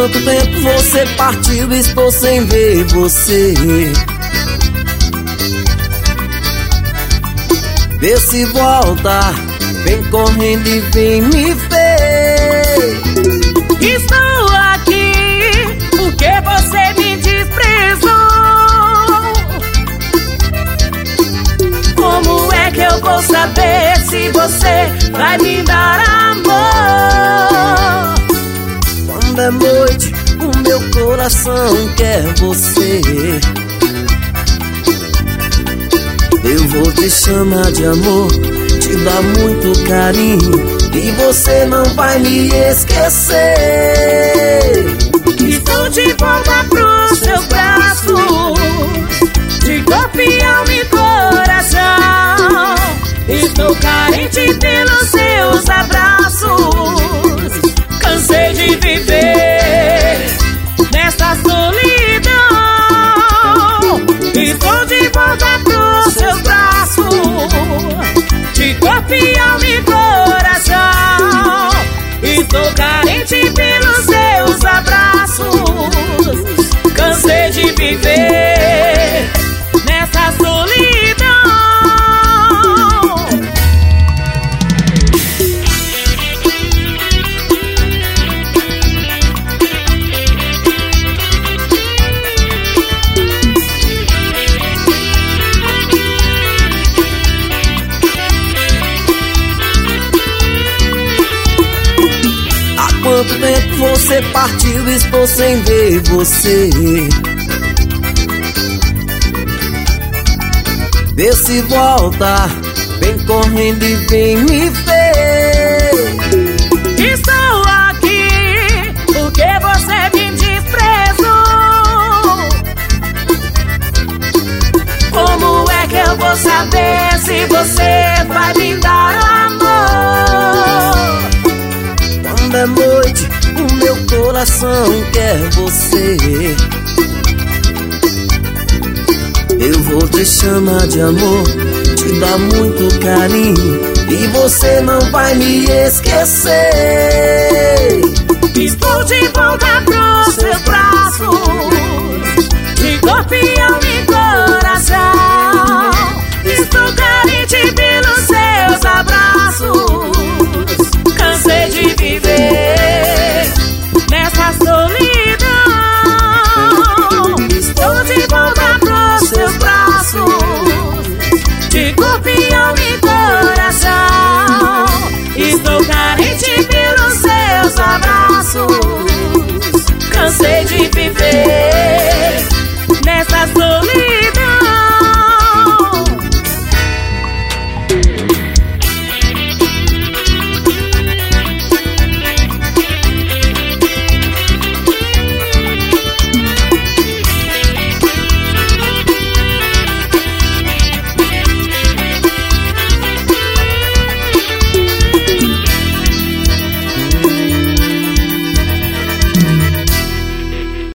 quanto tempo você partiu e estou sem ver você? Vê se volta, vem correndo e vem me ver. Estou aqui porque você me desprezou. Como é que eu vou saber se você vai me dar amor? Quando é noite, o meu coração quer você. Eu vou te chamar de amor, te dar muito carinho, e você não vai me esquecer. Estou de volta pros seus braços, de corpo e alma e coração. Estou carente pelos seus abraços. Cansei de viver nesta solidão. Estou de volta pros seus braços, de corpo e alma e coração. Estou carente pelos seus abraços. Cansei de viver nessa solidão. Quanto tempo você partiu e estou sem ver você? Vê se volta, vem correndo e vem me ver. Estou aqui porque você me desprezou. Como é que eu vou saber se você vai me dar amor? Quando é noite, o meu coração quer você. Eu vou te chamar de amor, te dar muito carinho, e você não vai me esquecer. Estou de volta pros seus braços, de corpo e alma